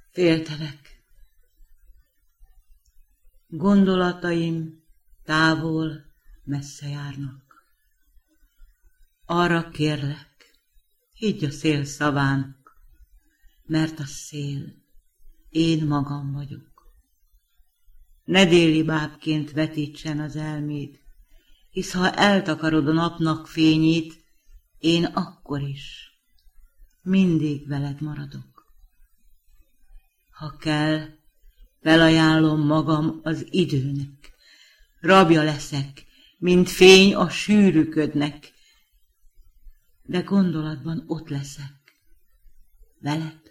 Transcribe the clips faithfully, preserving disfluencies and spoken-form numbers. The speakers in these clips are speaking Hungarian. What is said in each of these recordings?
Féltelek. Gondolataim távol, messze járnak. Arra kérlek, higgy a szél szavának, mert a szél én magam vagyok. Ne déli bábként vetítsen az elméd, hisz ha eltakarod a napnak fényét, én akkor is mindig veled maradok. Ha kell, felajánlom magam az időnek, rabja leszek, mint fény a sűrűködnek, de gondolatban ott leszek, veled.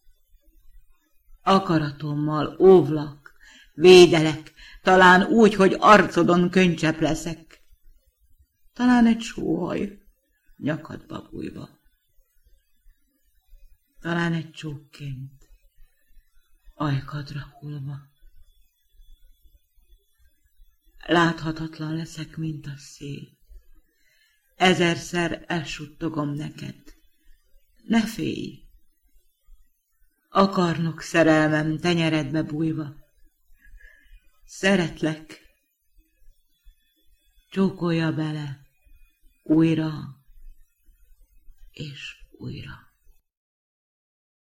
Akaratommal óvlak, védelek, talán úgy, hogy arcodon könycsepp leszek, talán egy sóhaj nyakadba bújva, talán egy csókként ajkadra hullva. Láthatatlan leszek, mint a szél, ezerszer elsuttogom neked, ne félj, akarnok szerelmem tenyeredbe bújva. Szeretlek, csókolja bele újra és újra.